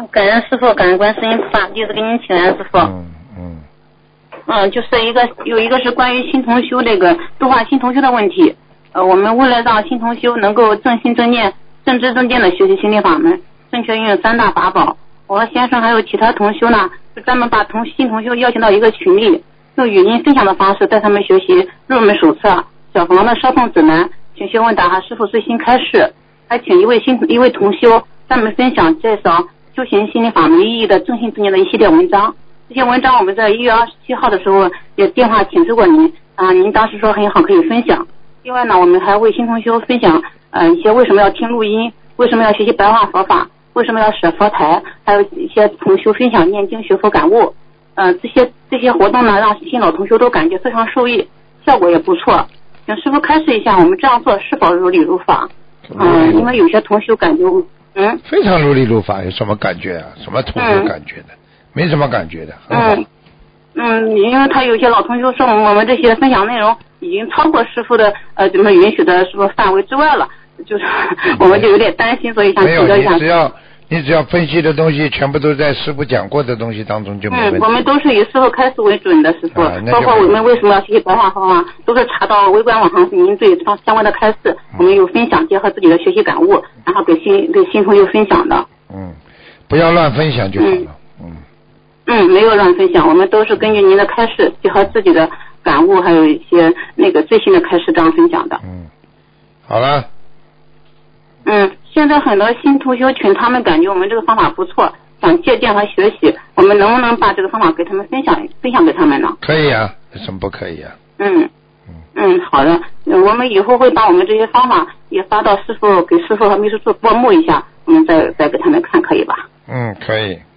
感恩师傅，感恩观世音菩萨，就是给您请安师傅。就是有一个是关于新同修这个度化新同修的问题。我们为了让新同修能够正心正念、正知正见的学习心灵法门，正确运用三大法宝，我和先生还有其他同修呢，就专门把新同修邀请到一个群里，用语音分享的方式带他们学习入门手册、小房的烧送指南、请学问答和师傅最新开示，还请一位同修专门分享介绍修行心灵法门意义的正信正念的一系列文章。这些文章我们在1月27号的时候也电话请示过您您当时说很好可以分享。另外呢，我们还为新同修分享一些为什么要听录音，为什么要学习白话佛法，为什么要舍佛台，还有一些同修分享念经学佛感悟。这些活动呢，让新老同修都感觉非常受益，效果也不错。请师父开示一下，我们这样做是否如理如法？因为有些同修感觉非常如理如法，有什么感觉啊？什么同修感觉的？没什么感觉的。 因为他有些老同修说我们这些分享内容已经超过师父的怎么允许的是不是范围之外了，就是我们就有点担心，所以想请教一下。 你只要分析的东西全部都在师父讲过的东西当中就没问题。 我们都是以师父开示为准的，师父，包括我们为什么要学习白话佛法，都是查到微观网上您对相关的开示，我们有分享，结合自己的学习感悟，然后给新同学分享的。 不要乱分享就好了。 没有乱分享，我们都是根据您的开示，结合自己的感悟，还有一些那个最新的开示这样分享的。 好了。 现在很多新同修群，他们感觉我们这个方法不错，想借鉴和学习，我们能不能把这个方法给他们分享给他们呢？ 可以啊，有什么不可以啊？ 好的，我们以后会把我们这些方法也发到给师父和秘书处过目一下，我们再给他们看，可以吧？ 可以。